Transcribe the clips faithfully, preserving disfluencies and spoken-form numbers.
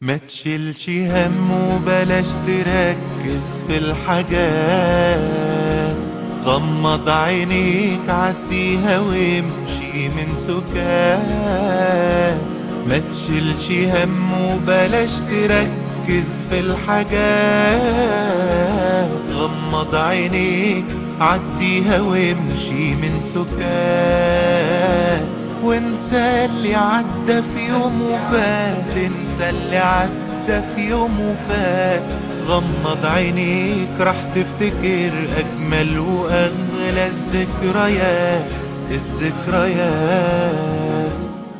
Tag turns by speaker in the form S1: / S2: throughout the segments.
S1: ما تشيلش هم وبلاش تركز في الحاجات. غمض عينيك عديها وامشي من سكات. ما تشيلش هم وبلاش تركز في الحاجات. غمض عينيك عديها وامشي من سكات. وانسى اللي عدى في يوم وفات، انسى اللي عدى في يوم وفات. غمض عينيك راح تفتكر اجمل واغلى الذكريات، الذكريات.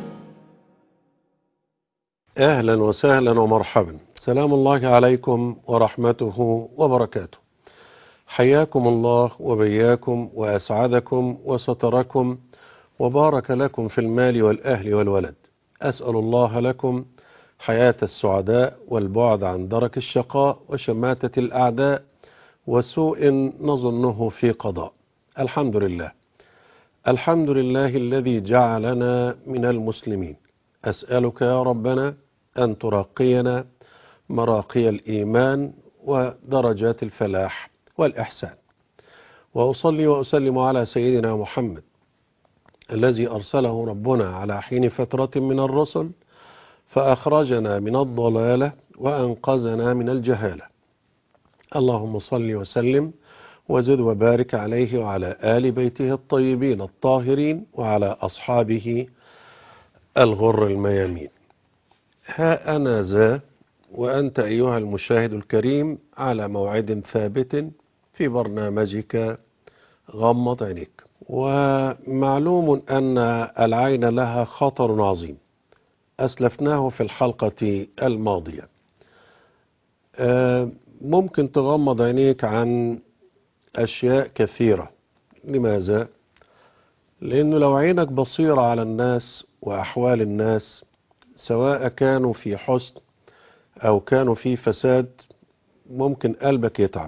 S2: أهلا وسهلا ومرحبا، سلام الله عليكم ورحمته وبركاته. حياكم الله وبياكم وأسعدكم وستركم وبارك لكم في المال والأهل والولد. أسأل الله لكم حياة السعداء والبعد عن درك الشقاء وشماتة الأعداء وسوء نظنه في قضاء. الحمد لله، الحمد لله الذي جعلنا من المسلمين. أسألك يا ربنا أن تراقينا مراقي الإيمان ودرجات الفلاح والإحسان. وأصلي وأسلم على سيدنا محمد الذي أرسله ربنا على حين فترة من الرسل فأخرجنا من الضلالة وأنقذنا من الجهالة. اللهم صل وسلم وزد وبارك عليه وعلى آل بيته الطيبين الطاهرين وعلى أصحابه الغر الميامين. ها أنا ذا وأنت أيها المشاهد الكريم على موعد ثابت في برنامجك غمض عينيك. ومعلوم أن العين لها خطر عظيم أسلفناه في الحلقة الماضية. ممكن تغمض عينيك عن أشياء كثيرة. لماذا؟ لأنه لو عينك بصيرة على الناس وأحوال الناس سواء كانوا في حسن أو كانوا في فساد ممكن قلبك يتعب.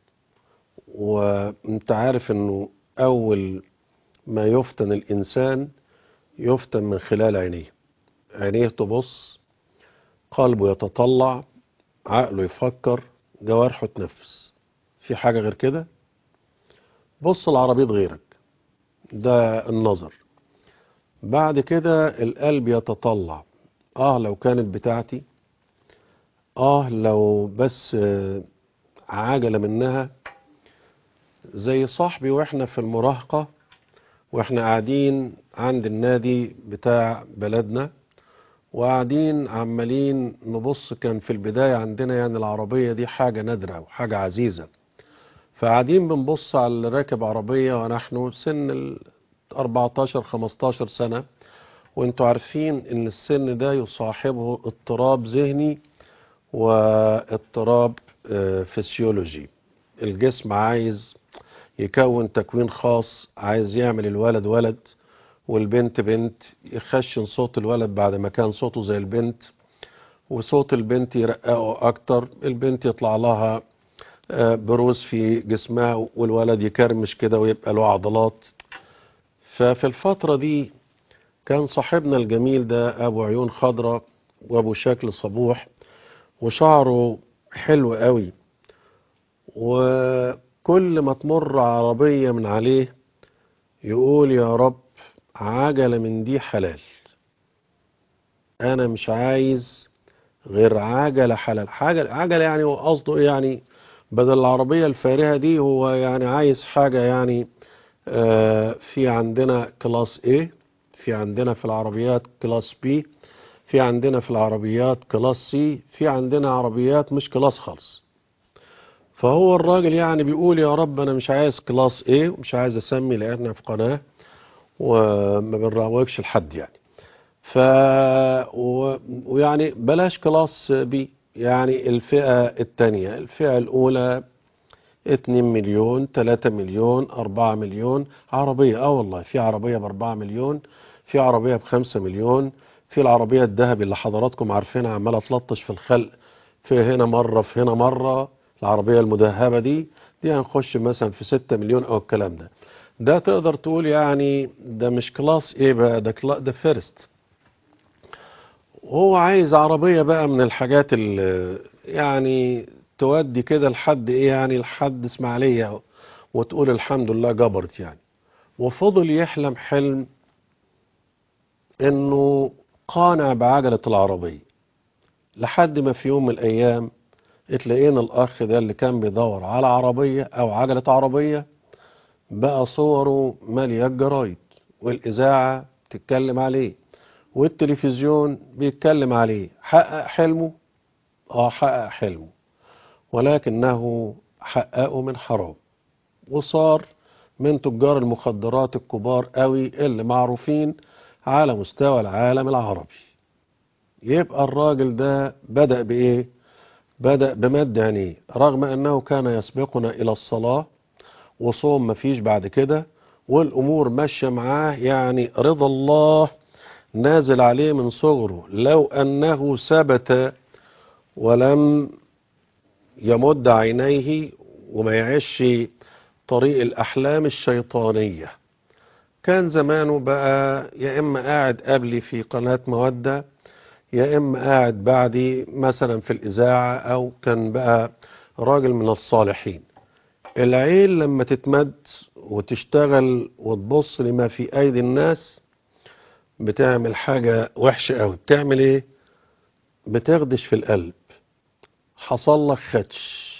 S2: وانت عارف أنه أول ما يفتن الإنسان يفتن من خلال عينيه. عينيه تبص، قلبه يتطلع، عقله يفكر، جوارحه تنفس. في حاجة غير كده؟ بص العربية غيرك، ده النظر. بعد كده القلب يتطلع، آه لو كانت بتاعتي، آه لو بس عجلة منها. زي صاحبي وإحنا في المراهقة وإحنا قاعدين عند النادي بتاع بلدنا وقاعدين عمالين نبص. كان في البداية عندنا يعني العربية دي حاجة نادرة وحاجة عزيزة، فقاعدين بنبص على اللي راكب عربية ونحن سن ال أربعتاشر خمستاشر سنة. وانتوا عارفين ان السن ده يصاحبه اضطراب ذهني واضطراب فسيولوجي. الجسم عايز يكون تكوين خاص، عايز يعمل الولد ولد والبنت بنت، يخشن صوت الولد بعد ما كان صوته زي البنت، وصوت البنت يرققه اكتر. البنت يطلع لها بروز في جسمها والولد يكرمش كده ويبقى له عضلات. ففي الفترة دي كان صاحبنا الجميل ده ابو عيون خضراء وابو شكل صبوح وشعره حلو قوي، وكل ما تمر عربية من عليه يقول يا رب عجلة من دي حلال، انا مش عايز غير عجلة حلال. حاجة عجلة يعني هو قصده ايه؟ يعني بدل العربية الفارهة دي هو يعني عايز حاجة يعني آه في عندنا كلاس A، في عندنا في العربيات كلاس B، في عندنا في العربيات كلاس C، في عندنا عربيات مش كلاس خالص. فهو الراجل يعني بيقول يا رب انا مش عايز كلاس A ومش عايز اسمي لان في قناة وما بنروجش لحد يعني. ف و... ويعني بلاش كلاس بي، يعني الفئة التانية. الفئة الأولى اتنين مليون، تلاتة مليون، أربعة مليون عربية. اه والله في عربية بأربعة مليون، في عربية بخمسة مليون، في العربية الذهبي اللي حضراتكم عارفينها عمالة تلطش في الخلق، في هنا مرة في هنا مرة. العربية المدهبة دي دي هنخش مثلا في ستة مليون أو الكلام ده. ده تقدر تقول يعني ده مش كلاس ايه بقى، ده كلا ده فيرست. وهو عايز عربية بقى من الحاجات اللي يعني تودي كده لحد ايه، يعني لحد اسماعيلية، وتقول الحمد لله جبرت يعني. وفضل يحلم حلم انه قانع بعجلة العربية، لحد ما في يوم من الايام اتلاقينا الاخ ده اللي كان بيدور على عربية او عجلة عربية بقى صوره مالية الجرايد، والاذاعة بتتكلم عليه، والتلفزيون بيتكلم عليه. حقق حلمه، اه حقق حلمه، ولكنه حققه من حرام، وصار من تجار المخدرات الكبار قوي اللي معروفين على مستوى العالم العربي. يبقى الراجل ده بدأ بإيه؟ بدأ بمد عينيه، رغم أنه كان يسبقنا إلى الصلاة وصوم مفيش بعد كده، والأمور ماشية معاه، يعني رضا الله نازل عليه من صغره. لو أنه ثبت ولم يمد عينيه وما يعيش طريق الأحلام الشيطانية، كان زمانه بقى يا إما قاعد قبلي في قناة مودة، يا إما قاعد بعدي مثلا في الإذاعة، أو كان بقى راجل من الصالحين. العين لما تتمد وتشتغل وتبص لما في أيدي الناس بتعمل حاجة وحشة أوي. بتعمل إيه؟ بتخدش في القلب. حصل لك خدش،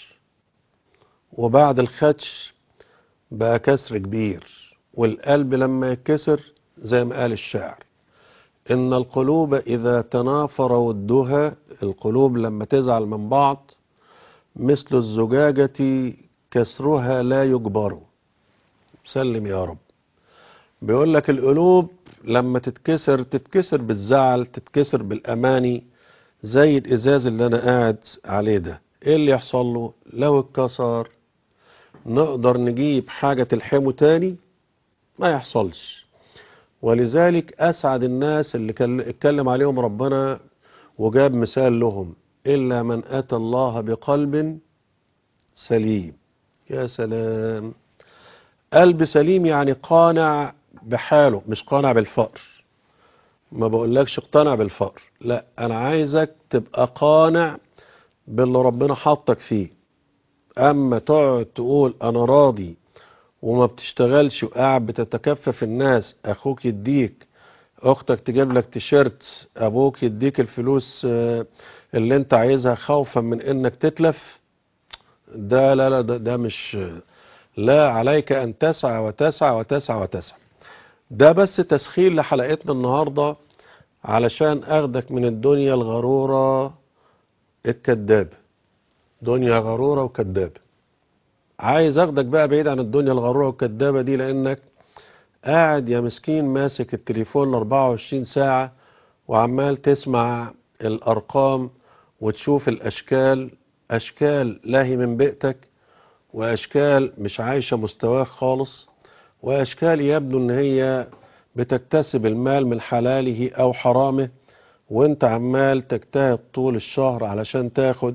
S2: وبعد الخدش بقى كسر كبير. والقلب لما يتكسر زي ما قال الشاعر: إن القلوب إذا تنافر ودها، القلوب لما تزعل من بعض مثل الزجاجة كسرها لا يجبر. سلم يا رب. بيقول لك القلوب لما تتكسر تتكسر بالزعل، تتكسر بالأماني، زي الإزاز اللي أنا قاعد عليه ده. إيه اللي يحصل له لو اتكسر؟ نقدر نجيب حاجة تلحمه تاني؟ ما يحصلش. ولذلك أسعد الناس اللي اتكلم عليهم ربنا وجاب مثال لهم: إلا من أتى الله بقلب سليم. يا سلام، قلب سليم يعني قانع بحاله، مش قانع بالفقر. ما بقولكش اقتنع بالفقر، لا، أنا عايزك تبقى قانع باللي ربنا حطك فيه. أما تقعد تقول أنا راضي وما بتشتغلش وقاعد بتتكفف الناس، أخوك يديك، اختك تجيب لك تيشيرت، ابوك يديك الفلوس آه، اللي انت عايزها خوفا من انك تتلف، ده لا لا ده, ده مش، لا، عليك ان تسعى وتسعى وتسعى وتسعى. ده بس تسخير لحلقتنا النهاردة علشان اخدك من الدنيا الغرورة الكذابة. دنيا غرورة وكذابة. عايز اخدك بقى بعيد عن الدنيا الغرورة والكذابة دي، لانك قاعد يا مسكين ماسك التليفون أربعة وعشرين ساعة وعمال تسمع الأرقام وتشوف الأشكال، أشكال لاهي من بيئتك، وأشكال مش عايشة مستواك خالص، وأشكال يبدو أن هي بتكتسب المال من حلاله أو حرامه، وانت عمال تجتهد طول الشهر علشان تاخد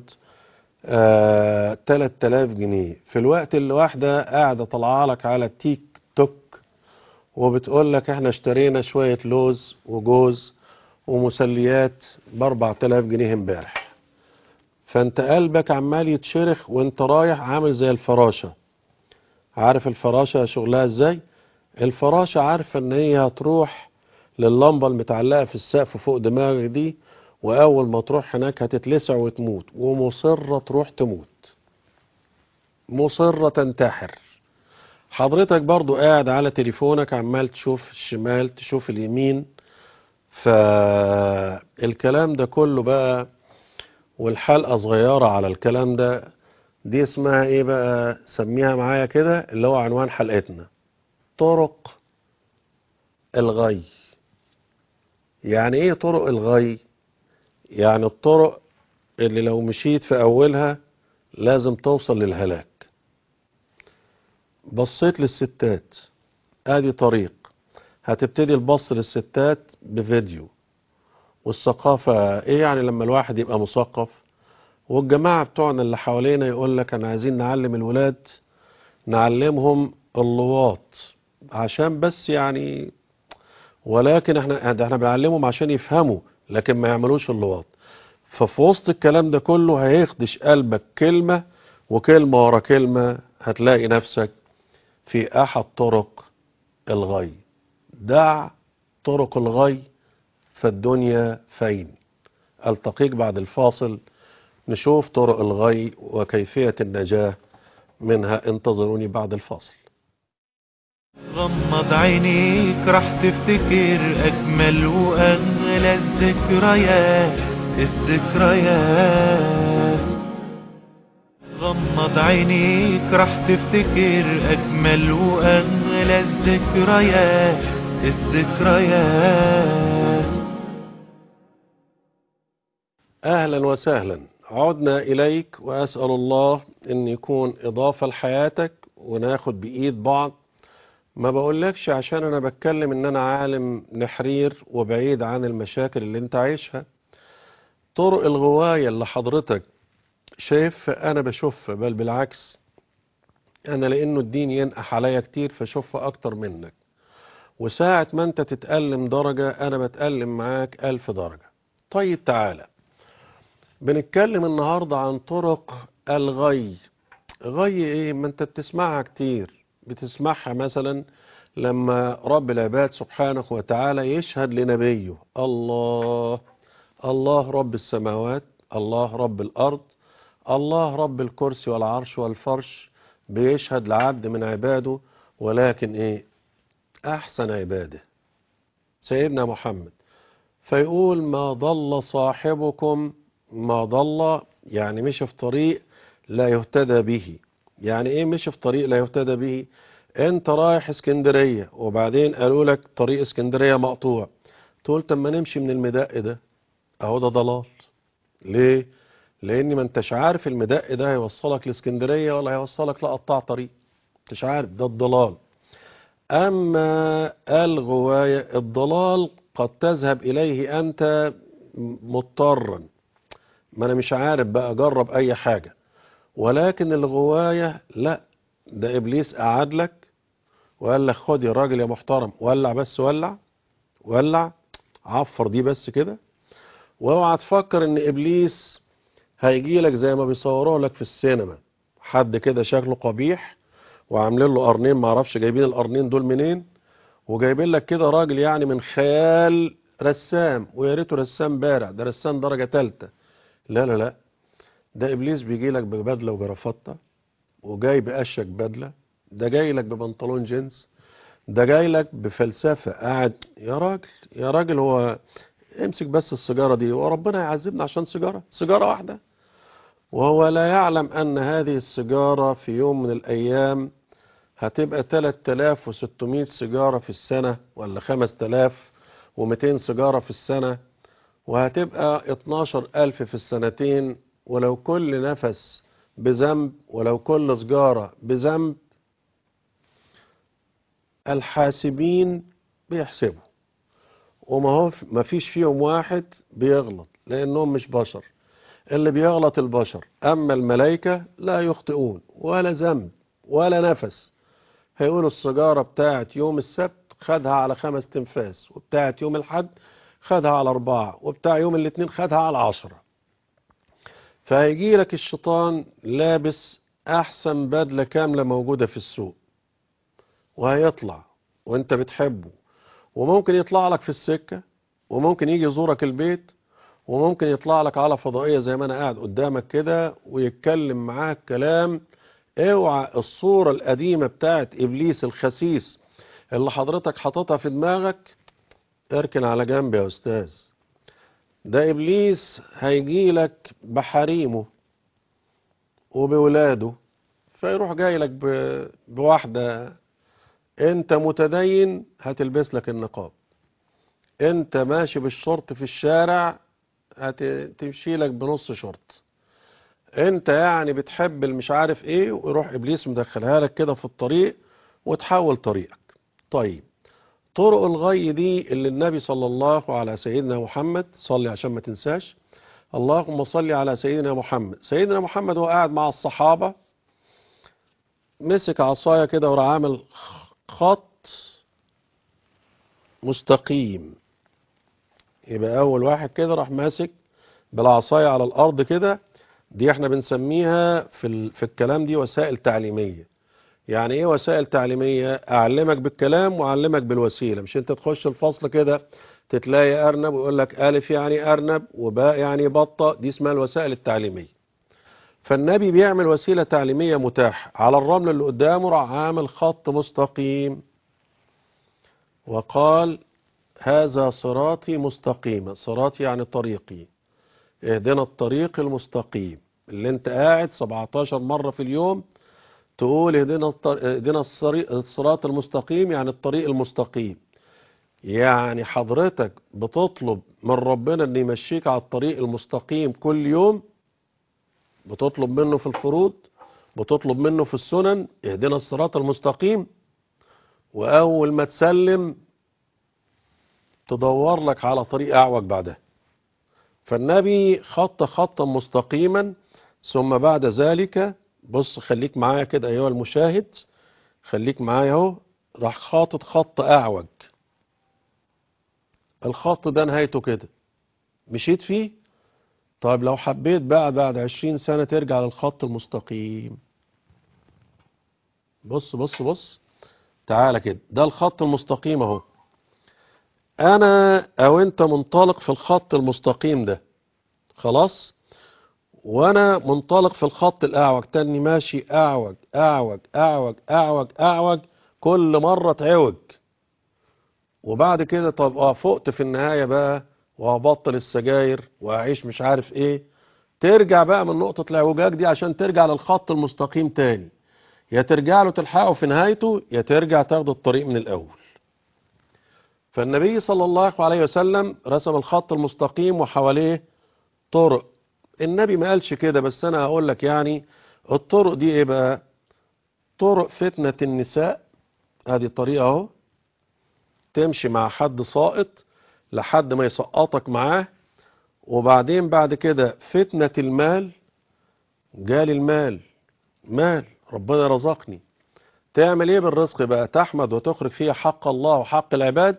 S2: آه تلات آلاف جنيه، في الوقت اللي واحدة قاعدة طلعها لك على التيك توك وبتقول لك احنا اشترينا شوية لوز وجوز ومسليات باربع تلاف جنيه امبارح. فانت قلبك عمال يتشرخ وانت رايح عامل زي الفراشة. عارف الفراشة شغلها ازاي؟ الفراشة عارفة ان هي هتروح لللمبة المتعلقة في السقف فوق دماغك دي، واول ما تروح هناك هتتلسع وتموت، ومصرة تروح تموت، مصرة تنتحر. حضرتك برضو قاعد على تليفونك عمال تشوف الشمال تشوف اليمين. فالكلام ده كله بقى، والحلقة صغيرة على الكلام ده، دي اسمها ايه بقى؟ سميها معايا كده، اللي هو عنوان حلقتنا: طرق الغي. يعني ايه طرق الغي؟ يعني الطرق اللي لو مشيت في اولها لازم توصل للهلاك. بصيت للستات، ادي طريق، هتبتدي البص للستات بفيديو. والثقافة ايه يعني لما الواحد يبقى مثقف والجماعة بتوعنا اللي حوالينا يقول لك انا عايزين نعلم الولاد، نعلمهم اللواط عشان بس يعني، ولكن احنا ده احنا بنعلمهم عشان يفهموا لكن ما يعملوش اللواط. ففي وسط الكلام ده كله هيخدش قلبك كلمة وكلمة ورا كلمة، هتلاقي نفسك في أحد طرق الغي. دع طرق الغي فالدنيا فين. ألتقيك بعد الفاصل نشوف طرق الغي وكيفية النجاة منها. انتظروني بعد الفاصل.
S1: غمض عينيك راح تفتكر أجمل وأغلى الذكريات الذكريات غمض عينيك راح تفتكر أجمل وأغلى الذكريات الذكريات
S2: أهلا وسهلا، عدنا إليك، وأسأل الله أن يكون إضافة لحياتك وناخد بإيد بعض. ما بقولكش عشان أنا بتكلم أن أنا عالم نحرير وبعيد عن المشاكل اللي أنت عايشها. طرق الغواية اللي حضرتك شايف أنا بشوف، بل بالعكس، أنا لأنه الدين ينقح عليا كتير فشوف أكتر منك. وساعة ما أنت تتألم درجة أنا بتألم معاك ألف درجة. طيب تعالى بنتكلم النهاردة عن طرق الغي. غي ايه؟ ما انت بتسمعها كتير. بتسمعها مثلا لما رب العباد سبحانه وتعالى يشهد لنبيه: الله الله رب السماوات، الله رب الأرض، الله رب الكرسي والعرش والفرش. بيشهد لعبد من عباده، ولكن ايه؟ أحسن عباده سيدنا محمد. فيقول: ما ضل صاحبكم ما ضل، يعني مشي في طريق لا يهتدى به. يعني ايه مشي في طريق لا يهتدى به؟ انت رايح اسكندرية وبعدين قالوا لك طريق اسكندرية مقطوع، تقول طب ما نمشي من المدق ده، اهو ده ضلال. ليه؟ لان ما انتش عارف المدق ده هيوصلك لاسكندرية ولا هيوصلك لقطاع طريق، انتش عارف، ده الضلال. أما الغواية، الضلال قد تذهب إليه أنت مضطرا، ما أنا مش عارف بقى أجرب أي حاجة. ولكن الغواية لا، ده إبليس قعد لك وقال لك خد يا راجل يا محترم، ولع بس، ولع ولع، عفر دي بس كده. واوعى تفكر ان ابليس هيجي لك زي ما بيصوروه لك في السينما، حد كده شكله قبيح وعاملين له قرنين، ما اعرفش جايبين القرنين دول منين، وجايبين لك كده راجل يعني من خيال رسام، ويا ريته رسام بارع، ده رسام درجة تالتة. لا لا لا، ده ابليس بيجي لك ببدلة وجرافطة، وجاي بقشك بدلة، ده جاي لك ببنطلون جينز، ده جاي لك بفلسفة. قاعد يا راجل يا راجل، هو امسك بس السيجارة دي وربنا يعذبنا عشان سيجارة سيجارة واحدة. وهو لا يعلم أن هذه السيجارة في يوم من الأيام هتبقى ثلاثة آلاف وستمائة سيجارة في السنة، ولا خمسة آلاف ومئتين سيجارة في السنة، وهتبقى اتناشر ألف في السنتين. ولو كل نفس بذنب، ولو كل سيجارة بذنب، الحاسبين بيحسبوا، وما هو ما فيش فيهم واحد بيغلط لأنهم مش بشر. اللي بيغلط البشر، أما الملائكة لا يخطئون ولا ذنب ولا نفس. هيقولوا السيجارة بتاعت يوم السبت خدها على خمس تنفاس، وبتاعت يوم الحد خدها على أربعة، وبتاع يوم الاثنين خدها على عشرة. فهيجي لك الشيطان لابس أحسن بدلة كاملة موجودة في السوق، وهيطلع وانت بتحبه، وممكن يطلع لك في السكة، وممكن يجي يزورك البيت، وممكن يطلع لك على فضائية زي ما انا قاعد قدامك كده ويتكلم معاك كلام. اوعى الصورة القديمة بتاعت ابليس الخسيس اللي حضرتك حاططها في دماغك، اركن على جنب يا استاذ. ده ابليس هيجي لك بحريمه وبولاده، فيروح جاي لك ب- بواحدة. انت متدين هتلبس لك النقاب، انت ماشي بالشورت في الشارع هتمشي لك بنص شورت، انت يعني بتحب المش عارف ايه، ويروح ابليس مدخلها لك كده في الطريق وتحول طريقك. طيب طرق الغي دي اللي النبي صلى الله على سيدنا محمد، صلي عشان ما تنساش، اللهم صل على سيدنا محمد. سيدنا محمد هو قاعد مع الصحابة، مسك عصاية كده وراح عامل خط مستقيم، يبقى أول واحد كده راح ماسك بالعصاية على الأرض كده. دي احنا بنسميها في, ال... في الكلام دي وسائل تعليمية. يعني ايه وسائل تعليمية؟ أعلمك بالكلام وأعلمك بالوسيلة. مش انت تخش الفصل كده تتلاقي أرنب ويقول لك ألف يعني أرنب وباء يعني بطة، دي اسمها الوسائل التعليمية. فالنبي بيعمل وسيلة تعليمية متاحة. على الرمل اللي قدامه راح عامل خط مستقيم وقال هذا صراطي مستقيما. صراطي يعني طريقي، اهدنا الطريق المستقيم. اللي انت قاعد سبعتاشر مرة في اليوم تقول اهدنا الطر... اهدنا الصري- الصراط المستقيم، يعني الطريق المستقيم. يعني حضرتك بتطلب من ربنا ان يمشيك على الطريق المستقيم كل يوم. بتطلب منه في الفروض، بتطلب منه في السنن اهدنا الصراط المستقيم، واول ما تسلم تدور لك على طريق اعوج بعدها. فالنبي خط خطا مستقيما، ثم بعد ذلك بص خليك معايا كده ايها المشاهد، خليك معايا اهو، راح خاطط خط اعوج. الخط ده نهايته كده، مشيت فيه. طيب لو حبيت بقى بعد عشرين سنة ترجع للخط المستقيم، بص بص بص تعالى كده، ده الخط المستقيم اهو. انا او انت منطلق في الخط المستقيم ده خلاص، وانا منطلق في الخط الاعوج تاني، ماشي اعوج اعوج اعوج اعوج اعوج، كل مرة تعوج. وبعد كده طب اه فقت في النهاية بقى وهبطل السجاير وهعيش مش عارف ايه، ترجع بقى من نقطة الاعوجاج دي عشان ترجع للخط المستقيم تاني. يا ترجع له تلحقه في نهايته، يا ترجع تاخد الطريق من الاول. فالنبي صلى الله عليه وسلم رسم الخط المستقيم وحواليه طرق. النبي ما قالش كده، بس انا هقول لك يعني الطرق دي ايه بقى. طرق فتنة النساء، ادي طريقة اهو، تمشي مع حد ساقط لحد ما يسقطك معاه. وبعدين بعد كده فتنة المال، جالي المال، مال ربنا رزقني، تعمل ايه بالرزق بقى؟ تحمد وتخرج فيه حق الله وحق العباد؟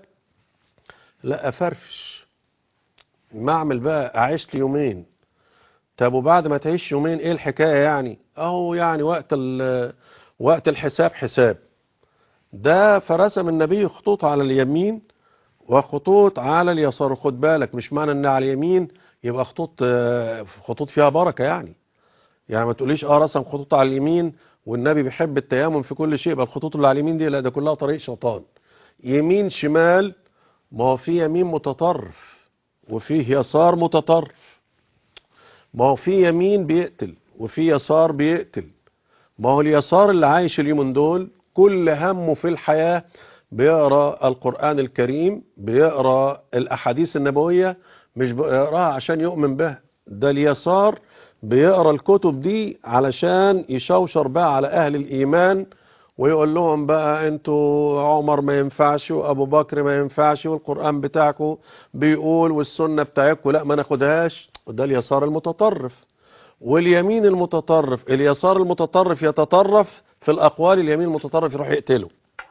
S2: لا افرفش، ما اعمل بقى اعيش لي يومين. طب وبعد ما تعيش يومين ايه الحكاية يعني؟ اهو يعني وقت وقت الحساب حساب. ده فرسم النبي خطوط على اليمين وخطوط على اليسار. خد بالك مش معنى ان على اليمين يبقى خطوط خطوط فيها بركة يعني. يعني ما تقوليش اه رسم خطوط على اليمين والنبي بيحب التيامن في كل شيء، يبقى الخطوط اللي على اليمين دي لا، ده كلها طريق شيطان. يمين شمال، ما هو في يمين متطرف وفيه يسار متطرف. ما هو في يمين بيقتل وفي يسار بيقتل. ما هو اليسار اللي عايش اليومين دول كل همه في الحياة بيقرأ القرآن الكريم، بيقرأ الأحاديث النبوية، مش بيقرأها عشان يؤمن بها. ده اليسار بيقرأ الكتب دي علشان يشوشر بقى على أهل الإيمان ويقول لهم بقى انتوا عمر ما ينفعش وأبو بكر ما ينفعش والقرآن بتاعكم بيقول والسنة بتاعكم لا ما ناخدهاش. ده اليسار المتطرف. واليمين المتطرف، اليسار المتطرف يتطرف في الأقوال، اليمين المتطرف يروح يقتله.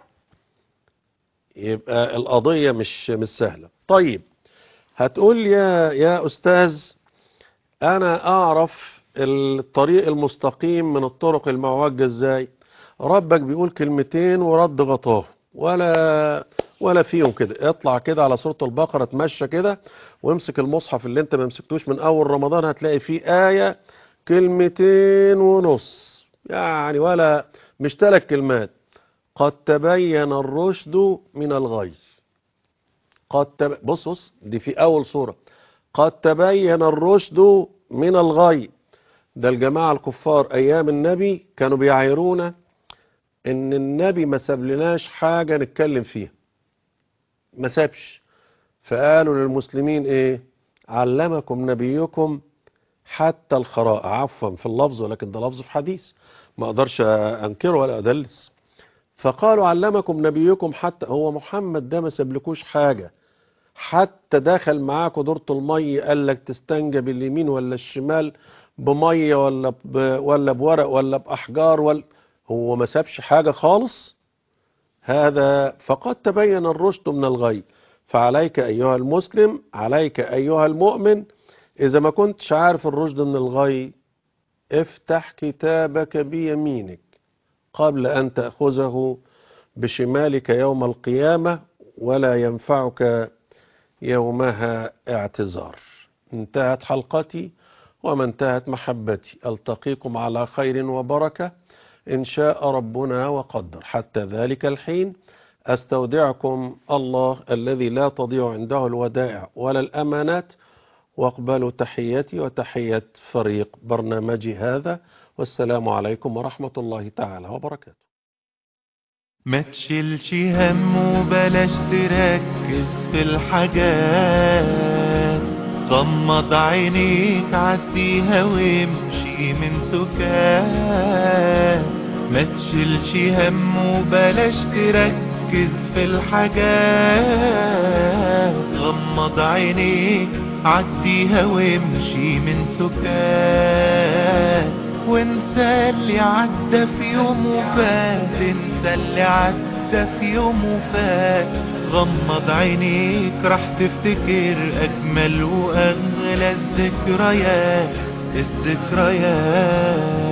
S2: يبقى القضية مش مش سهلة. طيب هتقول يا يا أستاذ أنا أعرف الطريق المستقيم من الطرق المعوجة إزاي؟ ربك بيقول كلمتين ورد غطاه ولا ولا فيهم كده. اطلع كده على سورة البقرة، تمشى كده وامسك المصحف اللي انت ما مسكتوش من أول رمضان، هتلاقي فيه آية كلمتين ونص يعني، ولا مش ثلاث كلمات. قد تبين الرشد من الغي. قد تب... بص بص دي في أول سورة، قد تبين الرشد من الغي. ده الجماعة الكفار أيام النبي كانوا بيعايرونا إن النبي ما سابلناش حاجة نتكلم فيها، ما سابش. فقالوا للمسلمين إيه؟ علمكم نبيكم حتى الخراء، عفوا في اللفظ ولكن ده لفظ في حديث ما أقدرش أنكره ولا أدلس. فقالوا علمكم نبيكم حتى، هو محمد ده ما سابلكوش حاجة، حتى دخل معاكوا دورة المية قال لك تستنجى باليمين ولا الشمال، بمية ولا ب... ولا بورق ولا بأحجار، ولا هو ما سابش حاجة خالص. هذا فقد تبين الرشد من الغي. فعليك أيها المسلم، عليك أيها المؤمن، إذا ما كنتش عارف الرشد من الغي، افتح كتابك بيمينك قبل أن تأخذه بشمالك يوم القيامة، ولا ينفعك يومها اعتذار. انتهت حلقتي وما انتهت محبتي. ألتقيكم على خير وبركة إن شاء ربنا وقدر. حتى ذلك الحين أستودعكم الله الذي لا تضيع عنده الودائع ولا الأمانات، واقبلوا تحياتي وتحية فريق برنامجي هذا، والسلام عليكم ورحمة الله تعالى وبركاته.
S1: ما تشيلش هم وبلاش تركز في الحاجات، غمض عينيك عديها وامشي من سكات. ما تشيلش هم وبلاش تركز في الحاجات، غمض عينيك عديها وامشي من سكات. وانسى اللي عدى في يوم وفات، انسى اللي عدى في يوم وفات. غمض عينيك راح تفتكر اجمل واغلى الذكريات، الذكريات.